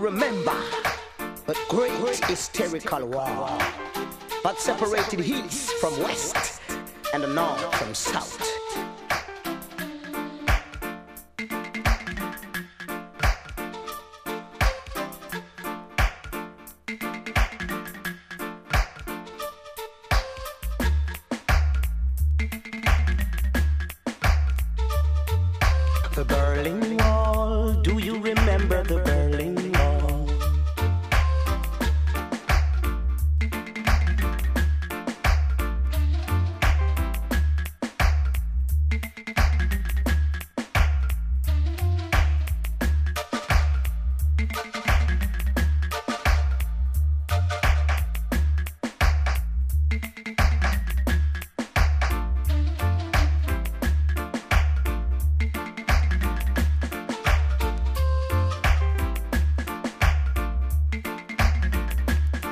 remember that great hysterical war that separated east from west and the north from south.